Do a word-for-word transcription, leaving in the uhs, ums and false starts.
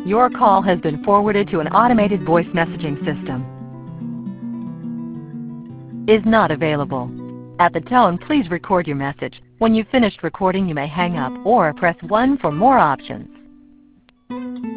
Your call has been forwarded to an automated voice messaging system. Is not available. At the tone, please record your message. When you've finished recording, you may hang up or press one for more options.